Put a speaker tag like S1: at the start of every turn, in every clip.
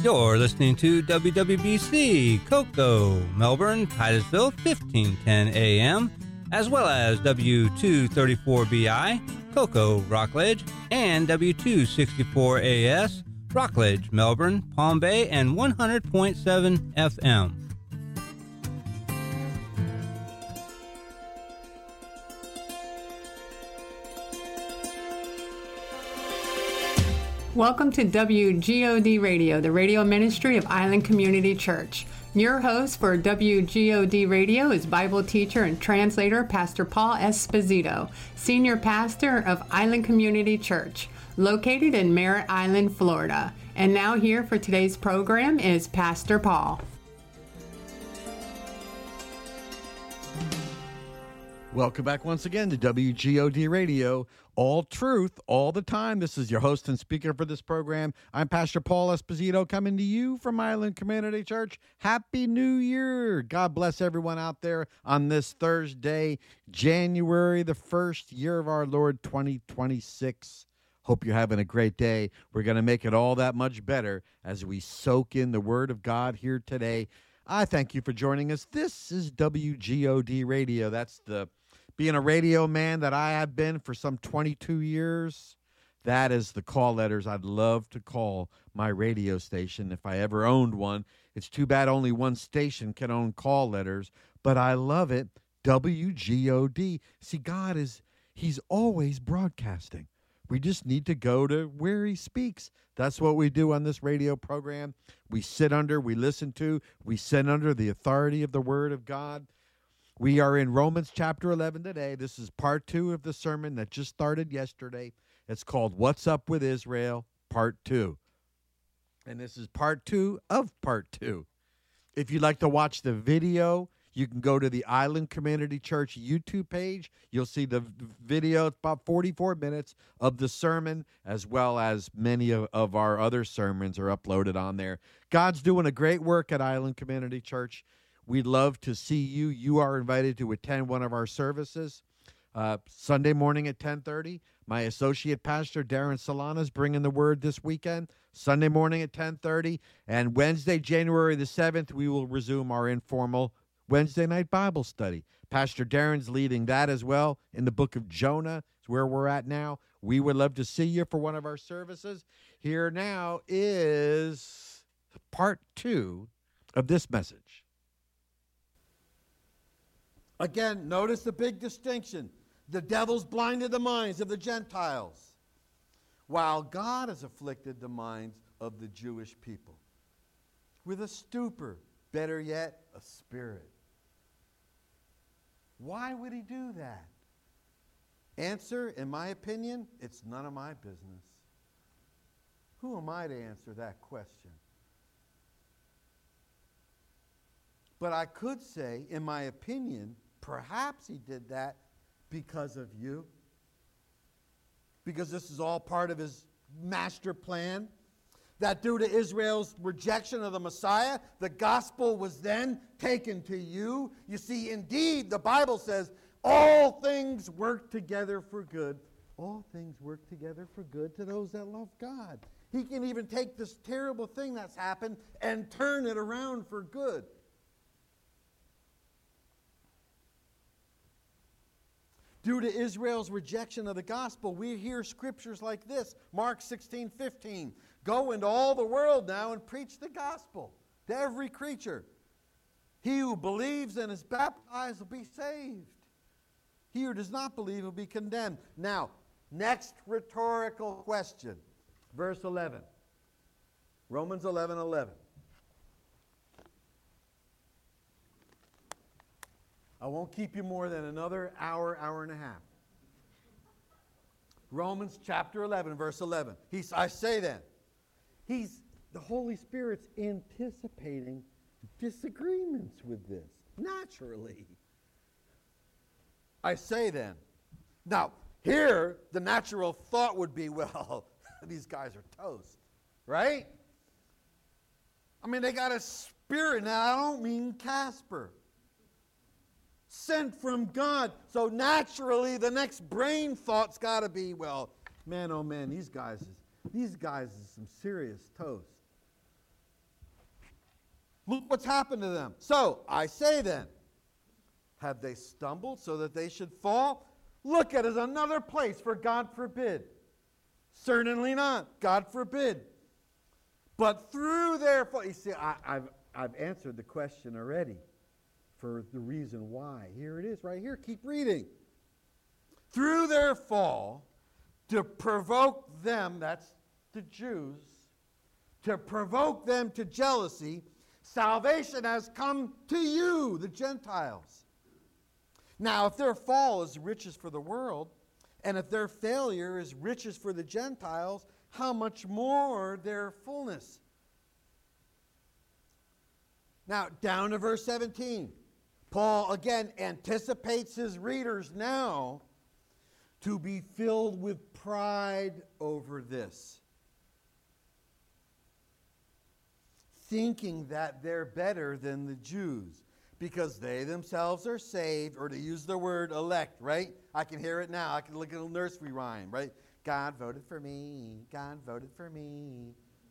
S1: You're listening to WWBC, Cocoa, Melbourne, Titusville, 1510 AM, as well as W234BI, Cocoa, Rockledge, and W264AS, Rockledge, Melbourne, Palm Bay, and 100.7 FM.
S2: Welcome to WGOD Radio, the radio ministry of Island Community Church. Your host for WGOD Radio is Bible teacher and translator Pastor Paul Esposito, senior pastor of Island Community Church, located in Merritt Island, Florida. And now here for today's program is Pastor Paul.
S3: Welcome back once again to WGOD Radio, all truth, all the time. This is your host and speaker for this program. I'm Pastor Paul Esposito, coming to you from Island Community Church. Happy New Year. God bless everyone out there on this Thursday, January the 1st, year of our Lord 2026. Hope you're having a great day. We're going to make it all that much better as we soak in the Word of God here today. I thank you for joining us. This is WGOD Radio. That's being a radio man that I have been for some 22 years. That is the call letters I'd love to call my radio station if I ever owned one. It's too bad only one station can own call letters, but I love it. WGOD. See, He's always broadcasting. We just need to go to where he speaks. That's what we do on this radio program. We sit under the authority of the Word of God. We are in Romans chapter 11 today. This is part 2 of the sermon that just started yesterday. It's called What's Up with Israel, part 2. And this is part 2 of part 2. If you'd like to watch the video, you can go to the Island Community Church YouTube page. You'll see the video. It's about 44 minutes of the sermon, as well as many of our other sermons are uploaded on there. God's doing a great work at Island Community Church. We'd love to see you. You are invited to attend one of our services. Sunday morning at 10:30, my associate pastor, Darren Solana, is bringing the word this weekend. Sunday morning at 10:30. And Wednesday, January the 7th, we will resume our informal Wednesday night Bible study. Pastor Darren's leading that as well in the book of Jonah. It's where we're at now. We would love to see you for one of our services. Here now is part 2 of this message. Again, notice the big distinction. The devil's blinded the minds of the Gentiles, while God has afflicted the minds of the Jewish people with a stupor, better yet, a spirit. Why would he do that? Answer, in my opinion, it's none of my business. Who am I to answer that question? But I could say, in my opinion, perhaps he did that because of you. Because this is all part of his master plan. That due to Israel's rejection of the Messiah, the gospel was then taken to you. You see, indeed, the Bible says, all things work together for good. All things work together for good to those that love God. He can even take this terrible thing that's happened and turn it around for good. Due to Israel's rejection of the gospel, we hear scriptures like this. Mark 16:15. Go into all the world now and preach the gospel to every creature. He who believes and is baptized will be saved. He who does not believe will be condemned. Now, next rhetorical question. Verse 11. Romans 11:11. I won't keep you more than another hour, hour and a half. Romans chapter 11, verse 11. I say then, the Holy Spirit's anticipating disagreements with this, naturally. I say then. Now, here, the natural thought would be, well, these guys are toast, right? I mean, they got a spirit. Now, I don't mean Casper. Sent from God. So naturally, the next brain thought's got to be, well, man, oh man, these guys is some serious toast. Look what's happened to them. So, I say then, have they stumbled so that they should fall? Look at it as another place for God forbid. Certainly not. God forbid. But through their fall, you see, I've answered the question already for the reason why. Here it is right here. Keep reading. Through their fall, to provoke them, that's the Jews, to provoke them to jealousy, salvation has come to you, the Gentiles. Now, if their fall is riches for the world, and if their failure is riches for the Gentiles, how much more their fullness? Now, down to verse 17. Paul, again, anticipates his readers now to be filled with pride over this, thinking that they're better than the Jews because they themselves are saved, or to use the word elect, right? I can hear it now. I can look at a nursery rhyme, right? God voted for me. God voted for me.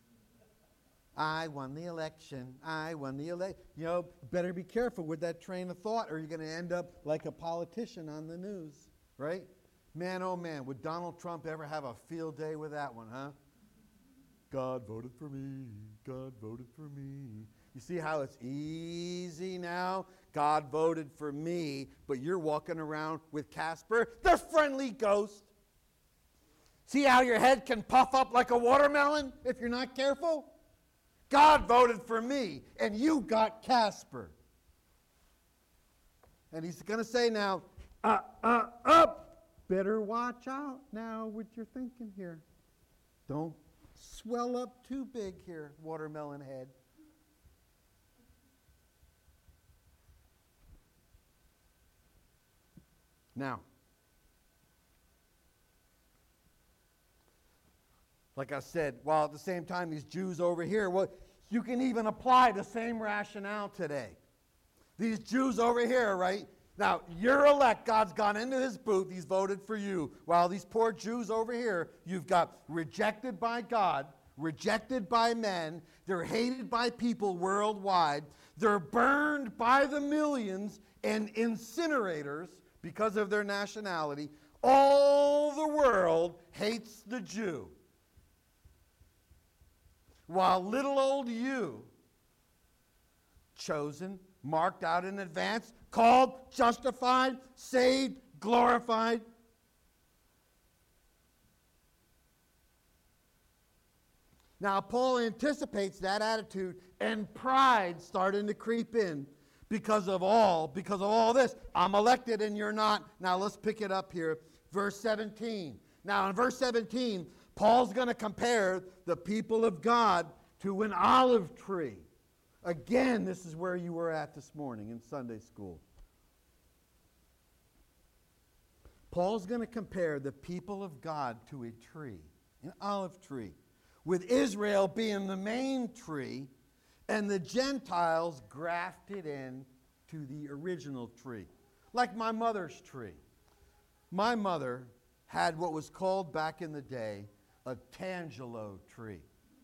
S3: I won the election. I won the election. You know, better be careful with that train of thought, or you're going to end up like a politician on the news, right? Man, oh man, would Donald Trump ever have a field day with that one, huh? God voted for me. God voted for me. You see how it's easy now? God voted for me, but you're walking around with Casper, the friendly ghost. See how your head can puff up like a watermelon if you're not careful? God voted for me, and you got Casper. And he's going to say now, better watch out now what you're thinking here. Don't swell up too big here, watermelon head. Now, like I said, while at the same time these Jews over here, well, you can even apply the same rationale today. These Jews over here, right? Now, you're elect. God's gone into his booth. He's voted for you. While these poor Jews over here, you've got rejected by God, rejected by men. They're hated by people worldwide. They're burned by the millions in incinerators because of their nationality. All the world hates the Jew. While little old you, chosen, marked out in advance, called, justified, saved, glorified. Now, Paul anticipates that attitude and pride starting to creep in because of all this. I'm elected and you're not. Now, let's pick it up here. Verse 17. Now, in verse 17, Paul's going to compare the people of God to an olive tree. Again, this is where you were at this morning in Sunday school. Paul's going to compare the people of God to a tree, an olive tree, with Israel being the main tree and the Gentiles grafted in to the original tree. Like my mother's tree. My mother had what was called back in the day a tangelo tree,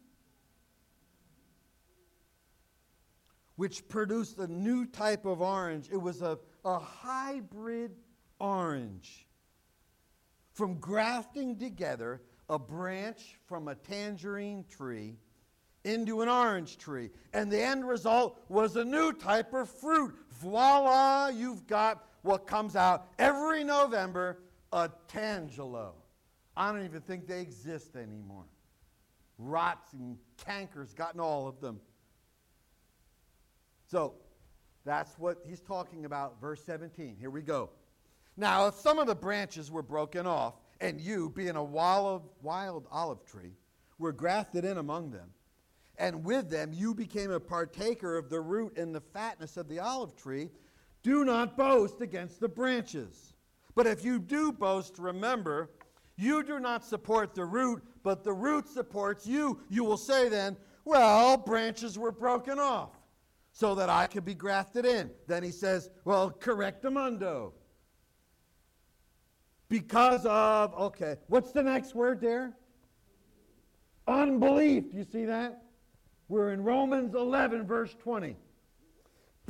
S3: which produced a new type of orange. It was a hybrid orange from grafting together a branch from a tangerine tree into an orange tree. And the end result was a new type of fruit. Voila, you've got what comes out every November, a tangelo. I don't even think they exist anymore. Rots and cankers gotten all of them. So that's what he's talking about, verse 17. Here we go. Now, if some of the branches were broken off, and you, being a wild olive tree, were grafted in among them, and with them you became a partaker of the root and the fatness of the olive tree, do not boast against the branches. But if you do boast, remember, you do not support the root, but the root supports you. You will say then, well, branches were broken off so that I could be grafted in. Then he says, well, correctamundo. Because of, okay, what's the next word there? Unbelief. Do you see that? We're in Romans 11, verse 20.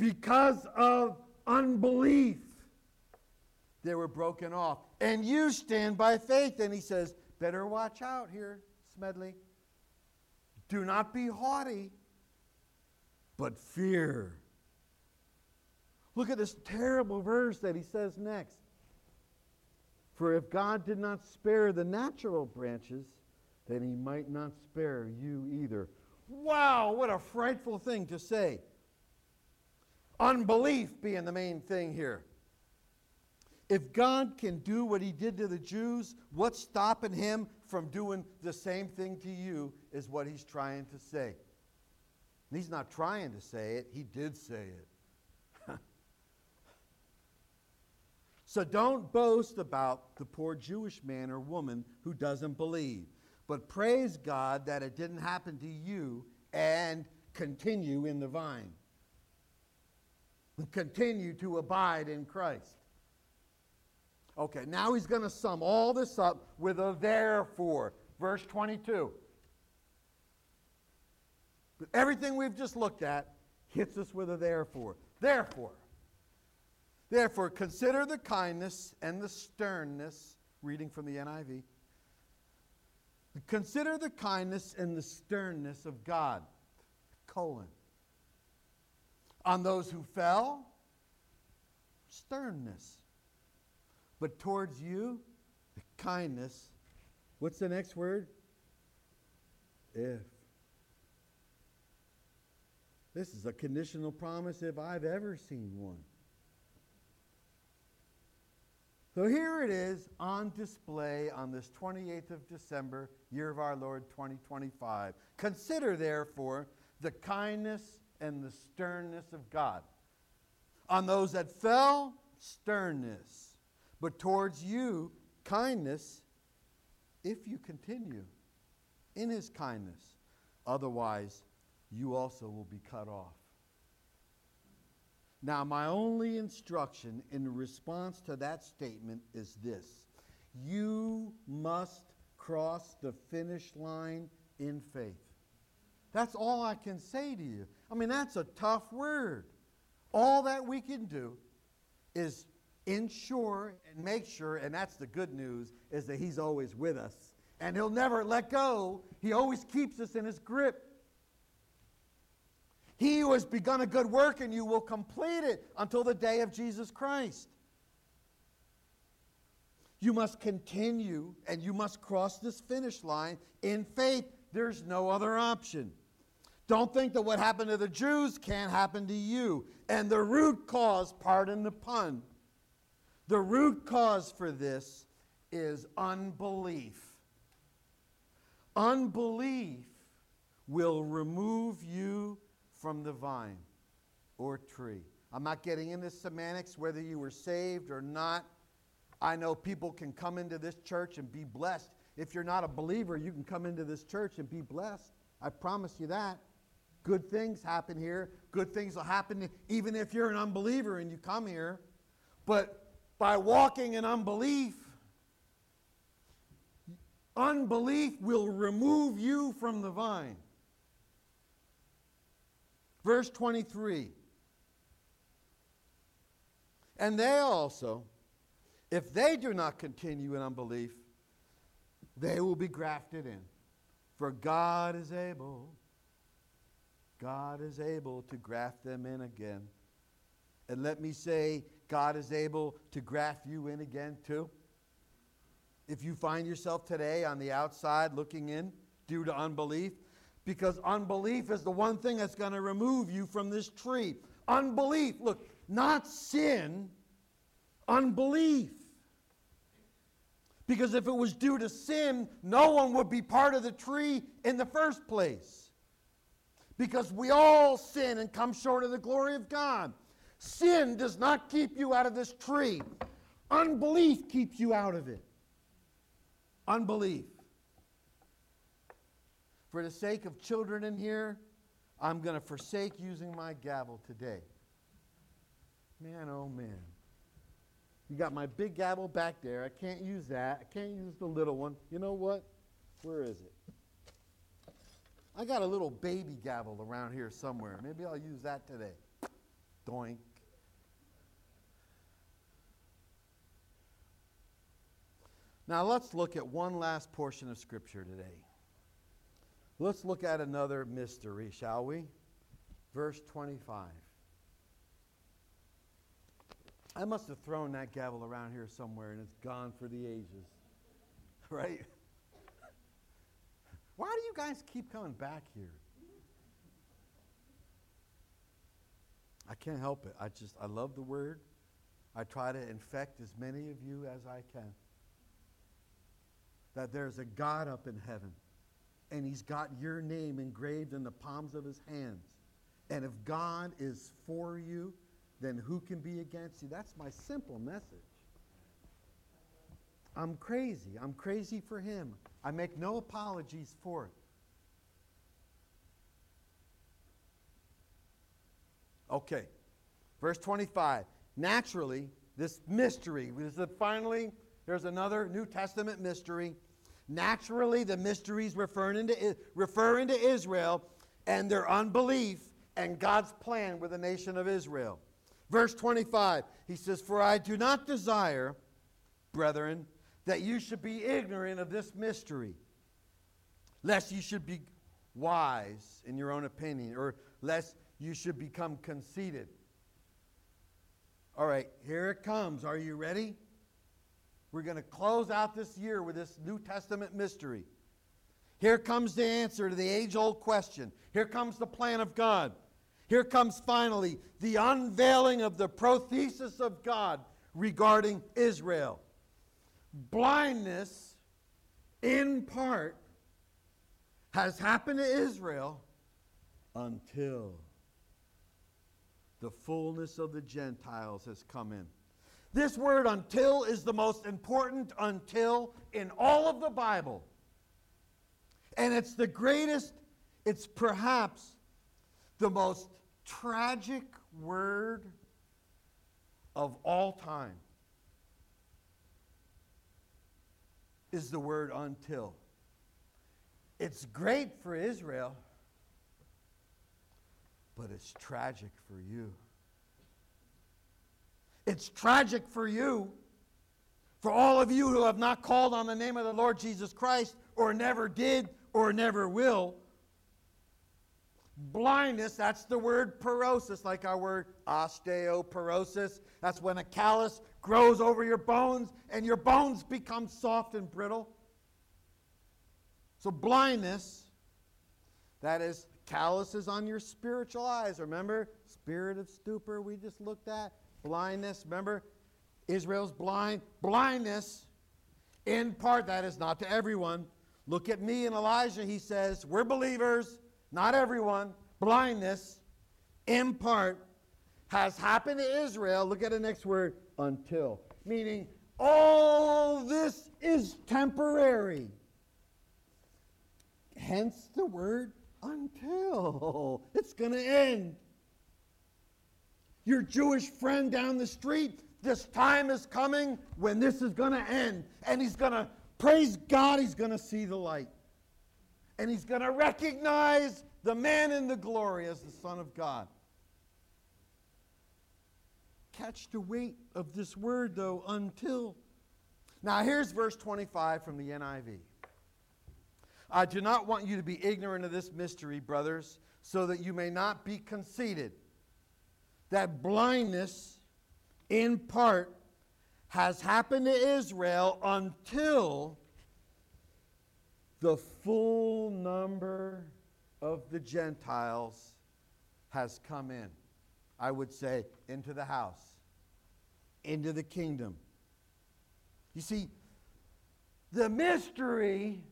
S3: because of unbelief, they were broken off. And you stand by faith. And he says, better watch out here, Smedley. Do not be haughty, but fear. Look at this terrible verse that he says next. For if God did not spare the natural branches, then he might not spare you either. Wow, what a frightful thing to say. Unbelief being the main thing here. If God can do what he did to the Jews, what's stopping him from doing the same thing to you is what he's trying to say. And he's not trying to say it, he did say it. So don't boast about the poor Jewish man or woman who doesn't believe, but praise God that it didn't happen to you and continue in the vine. Continue to abide in Christ. Okay, now he's going to sum all this up with a therefore. Verse 22. But everything we've just looked at hits us with a therefore. Therefore, consider the kindness and the sternness, reading from the NIV. Consider the kindness and the sternness of God, on those who fell, sternness. But towards you, the kindness. What's the next word? If. This is a conditional promise if I've ever seen one. So here it is on display on this 28th of December, year of our Lord 2025. Consider, therefore, the kindness and the sternness of God. On those that fell, sternness. But towards you, kindness, if you continue in his kindness. Otherwise, you also will be cut off. Now, my only instruction in response to that statement is this. You must cross the finish line in faith. That's all I can say to you. I mean, that's a tough word. All that we can do is ensure and make sure, and that's the good news, is that he's always with us. And he'll never let go. He always keeps us in his grip. He who has begun a good work in you will complete it until the day of Jesus Christ. You must continue and you must cross this finish line in faith. There's no other option. Don't think that what happened to the Jews can't happen to you. And the root cause, pardon the pun, the root cause for this is unbelief. Unbelief will remove you from the vine or tree. I'm not getting into semantics, whether you were saved or not. I know people can come into this church and be blessed. If you're not a believer, you can come into this church and be blessed. I promise you that. Good things happen here. Good things will happen even if you're an unbeliever and you come here. But by walking in unbelief, unbelief will remove you from the vine. Verse 23. And they also, if they do not continue in unbelief, they will be grafted in. For God is able to graft them in again. And let me say, God is able to graft you in again too. If you find yourself today on the outside looking in due to unbelief, because unbelief is the one thing that's going to remove you from this tree. Unbelief, look, not sin, unbelief. Because if it was due to sin, no one would be part of the tree in the first place. Because we all sin and come short of the glory of God. Sin does not keep you out of this tree. Unbelief keeps you out of it. Unbelief. For the sake of children in here, I'm going to forsake using my gavel today. Man, oh man. You got my big gavel back there. I can't use that. I can't use the little one. You know what? Where is it? I got a little baby gavel around here somewhere. Maybe I'll use that today. Doink. Now let's look at one last portion of Scripture today. Let's look at another mystery, shall we? Verse 25. I must have thrown that gavel around here somewhere and it's gone for the ages. Right? Why do you guys keep coming back here? I can't help it. I love the Word. I try to infect as many of you as I can. That there's a God up in heaven, and He's got your name engraved in the palms of His hands. And if God is for you, then who can be against you? That's my simple message. I'm crazy. I'm crazy for Him. I make no apologies for it. Okay, verse 25. Naturally, this mystery, there's another New Testament mystery. Naturally, the mysteries refer into Israel and their unbelief and God's plan with the nation of Israel. Verse 25, he says, "For I do not desire, brethren, that you should be ignorant of this mystery, lest you should be wise in your own opinion, or lest you should become conceited." All right, here it comes. Are you ready? We're going to close out this year with this New Testament mystery. Here comes the answer to the age-old question. Here comes the plan of God. Here comes finally the unveiling of the prothesis of God regarding Israel. Blindness, in part, has happened to Israel until the fullness of the Gentiles has come in. This word "until" is the most important "until" in all of the Bible. And it's the greatest, it's perhaps the most tragic word of all time, is the word "until." It's great for Israel, but it's tragic for you. It's tragic for you, for all of you who have not called on the name of the Lord Jesus Christ, or never did, or never will. Blindness, that's the word porosis, like our word osteoporosis. That's when a callus grows over your bones, and your bones become soft and brittle. So blindness, that is calluses on your spiritual eyes. Remember, spirit of stupor we just looked at. Blindness, remember, Israel's blind. Blindness, in part, that is not to everyone. Look at me and Elijah, he says, we're believers, not everyone. Blindness, in part, has happened to Israel. Look at the next word, until. Meaning, all this is temporary. Hence the word until. It's going to end. Your Jewish friend down the street, this time is coming when this is going to end. And he's going to, praise God, he's going to see the light. And he's going to recognize the man in the glory as the Son of God. Catch the weight of this word, though, until. Now, here's verse 25 from the NIV. "I do not want you to be ignorant of this mystery, brothers, so that you may not be conceited, that blindness, in part, has happened to Israel until the full number of the Gentiles has come in." I would say, into the house, into the kingdom. You see, the mystery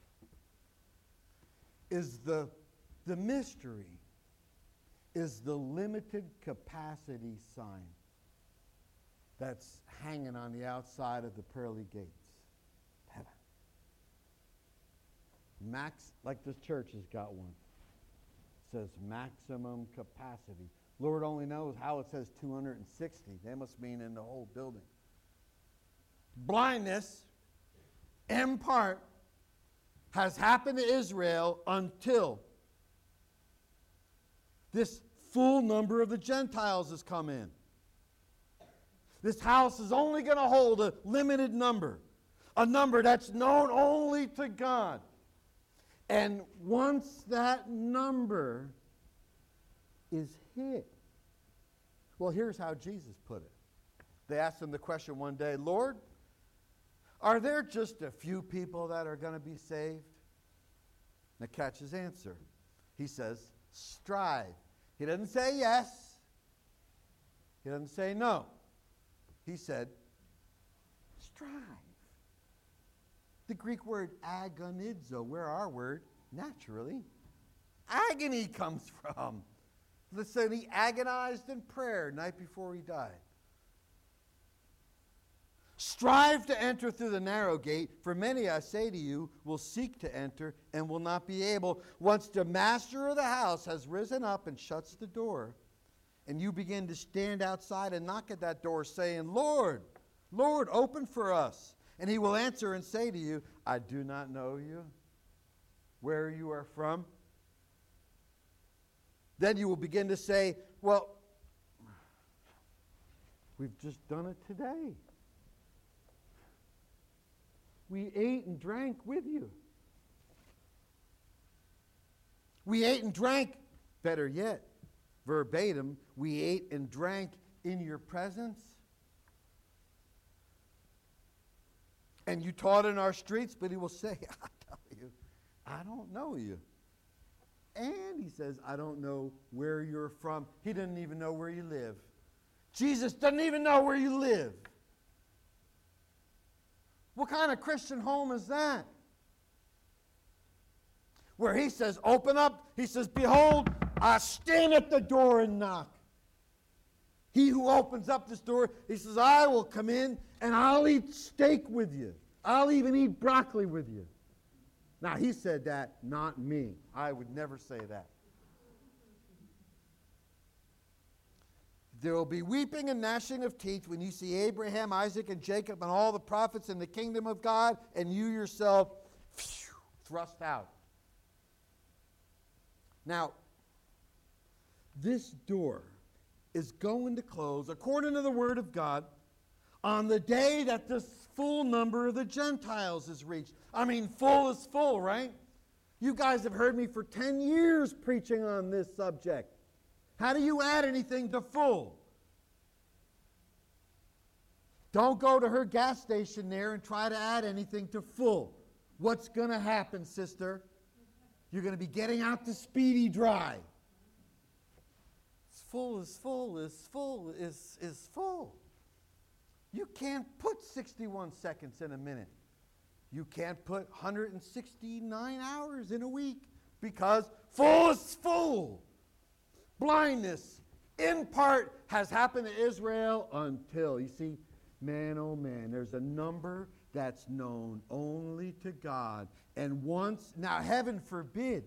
S3: is the mystery is the limited capacity sign that's hanging on the outside of the pearly gates. Heaven. Max, like this church has got one. It says maximum capacity. Lord only knows how it says 260. They must mean in the whole building. Blindness, in part, has happened to Israel until this full number of the Gentiles has come in. This house is only going to hold a limited number, a number that's known only to God. And once that number is hit, well, here's how Jesus put it. They asked him the question one day, Lord, are there just a few people that are going to be saved? Now catch his answer. He says, strive. He doesn't say yes. He doesn't say no. He said, strive. The Greek word agonizo, where our word, naturally, agony comes from. Listen, he agonized in prayer night before he died. Strive to enter through the narrow gate, for many, I say to you, will seek to enter and will not be able. Once the master of the house has risen up and shuts the door, and you begin to stand outside and knock at that door, saying, Lord, Lord, open for us. And he will answer and say to you, I do not know you, where you are from. Then you will begin to say, well, we've just done it today. We ate and drank with you. We ate and drank, better yet, verbatim, we ate and drank in your presence. And you taught in our streets, but he will say, I tell you, I don't know you. And he says, I don't know where you're from. He doesn't even know where you live. Jesus doesn't even know where you live. What kind of Christian home is that? Where he says, open up. He says, behold, I stand at the door and knock. He who opens up this door, he says, I will come in and I'll eat steak with you. I'll even eat broccoli with you. Now, he said that, not me. I would never say that. There will be weeping and gnashing of teeth when you see Abraham, Isaac, and Jacob and all the prophets in the kingdom of God, and you yourself thrust out. Now, this door is going to close, according to the Word of God, on the day that this full number of the Gentiles is reached. I mean, full is full, right? You guys have heard me for 10 years preaching on this subject. How do you add anything to full? Don't go to her gas station there and try to add anything to full. What's going to happen, sister? You're going to be getting out the Speedy Dry. Full is full is full is full. You can't put 61 seconds in a minute. You can't put 169 hours in a week because full is full. Blindness, in part, has happened to Israel until, you see, man, oh man, there's a number that's known only to God. And once, now heaven forbid,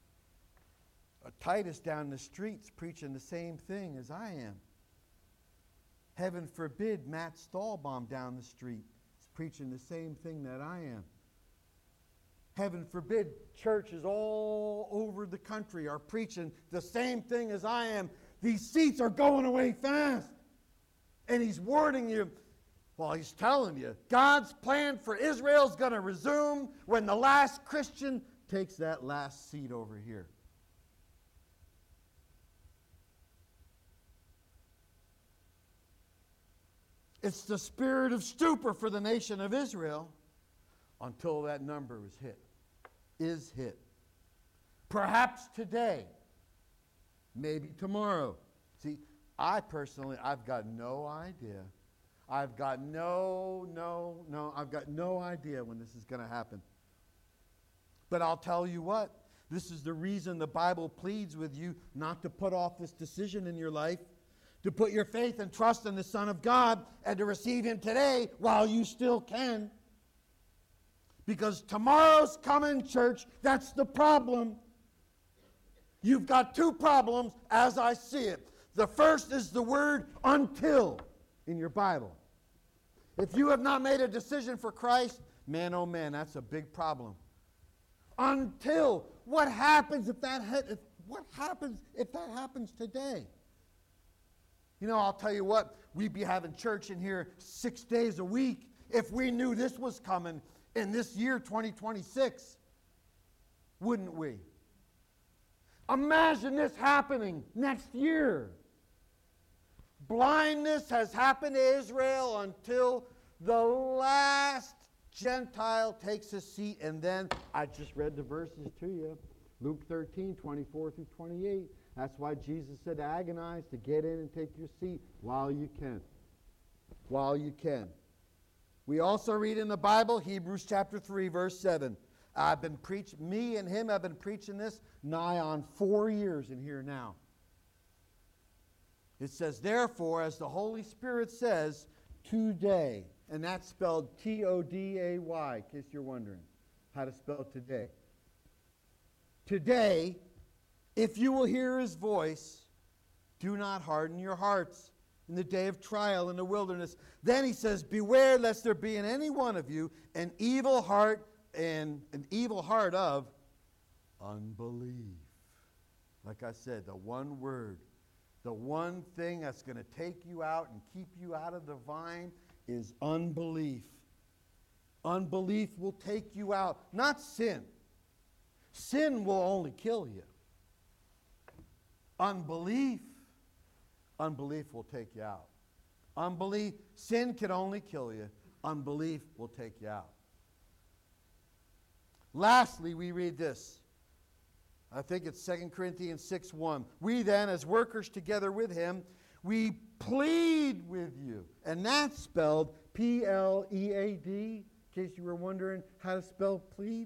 S3: Titus down the streets preaching the same thing as I am. Heaven forbid Matt Stahlbaum down the street is preaching the same thing that I am. Heaven forbid churches all over the country are preaching the same thing as I am. These seats are going away fast. And he's warning you. Well, he's telling you, God's plan for Israel is going to resume when the last Christian takes that last seat over here. It's the spirit of stupor for the nation of Israel until that number is hit. Perhaps today, maybe tomorrow. See, I've got no idea. I've got no idea when this is going to happen. But I'll tell you what, this is the reason the Bible pleads with you not to put off this decision in your life, to put your faith and trust in the Son of God and to receive Him today while you still can. Because tomorrow's coming, church. That's the problem. You've got two problems as I see it. The first is the word until in your Bible. If you have not made a decision for Christ, man, oh man, that's a big problem. Until. What happens if what happens if that happens today? You know, I'll tell you what, we'd be having church in here 6 days a week if we knew this was coming in this year, 2026. Wouldn't we? Imagine this happening next year. Blindness has happened to Israel until the last Gentile takes a seat. And then, I just read the verses to you. Luke 13, 24 through 28. That's why Jesus said, agonize to get in and take your seat while you can. While you can. We also read in the Bible, Hebrews chapter 3, verse 7. Me and him have been preaching this nigh on 4 years in here now. It says, therefore, as the Holy Spirit says, today, and that's spelled T-O-D-A-Y, in case you're wondering how to spell today. Today, if you will hear his voice, do not harden your hearts in the day of trial in the wilderness. Then he says, beware lest there be in any one of you an evil heart of unbelief. Like I said, the one word, the one thing that's going to take you out and keep you out of the vine is unbelief. Unbelief will take you out, not sin. Sin will only kill you. Unbelief will take you out. Sin can only kill you. Unbelief will take you out. Lastly, we read this. I think it's 2 Corinthians 6:1. We then, as workers together with him, we plead with you. And that's spelled P-L-E-A-D, in case you were wondering how to spell plead.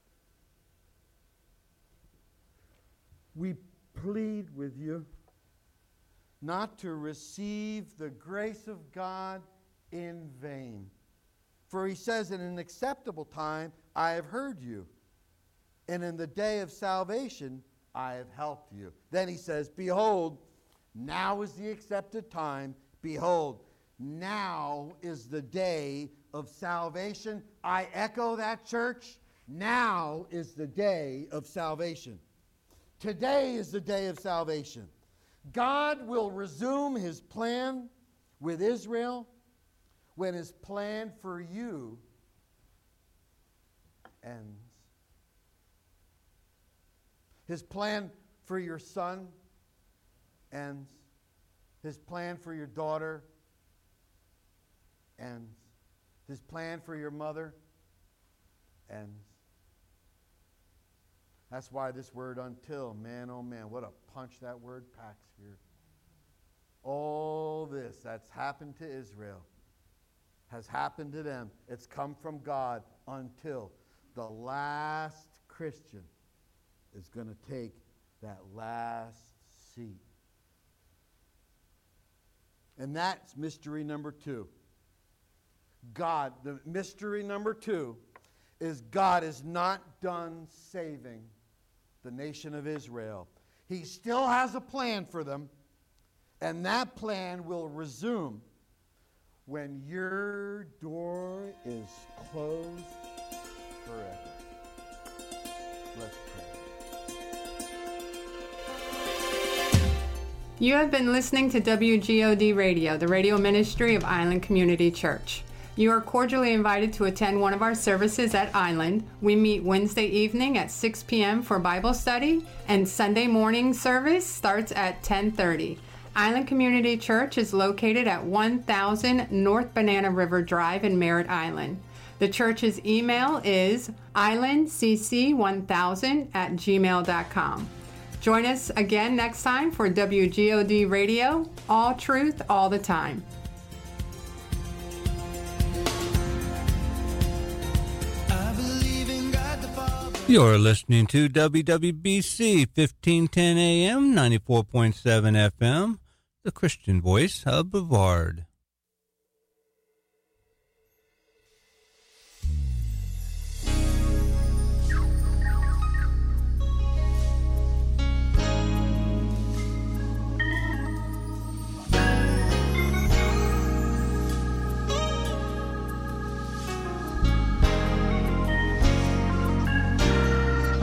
S3: We plead with you not to receive the grace of God in vain. For he says, in an acceptable time I have heard you, and in the day of salvation I have helped you. Then he says, behold, now is the accepted time. Behold, now is the day of salvation. I echo that, church. Now is the day of salvation. Today is the day of salvation. God will resume his plan with Israel when his plan for you ends. His plan for your son ends. His plan for your daughter ends. His plan for your mother ends. That's why this word until, man, oh man, what a punch that word packs here. All this that's happened to Israel has happened to them. It's come from God until the last Christian is going to take that last seat. And that's mystery number 2. God, the mystery number 2 is God is not done saving the nation of Israel. He still has a plan for them, and that plan will resume when your door is closed forever. Let's pray.
S2: You have been listening to WGOD Radio, the radio ministry of Island Community Church. You are cordially invited to attend one of our services at Island. We meet Wednesday evening at 6 p.m. for Bible study, and Sunday morning service starts at 10:30. Island Community Church is located at 1000 North Banana River Drive in Merritt Island. The church's email is islandcc1000@gmail.com. Join us again next time for WGOD Radio, all truth, all the time.
S1: You're listening to WWBC 1510 AM, 94.7 FM, the Christian voice of Brevard.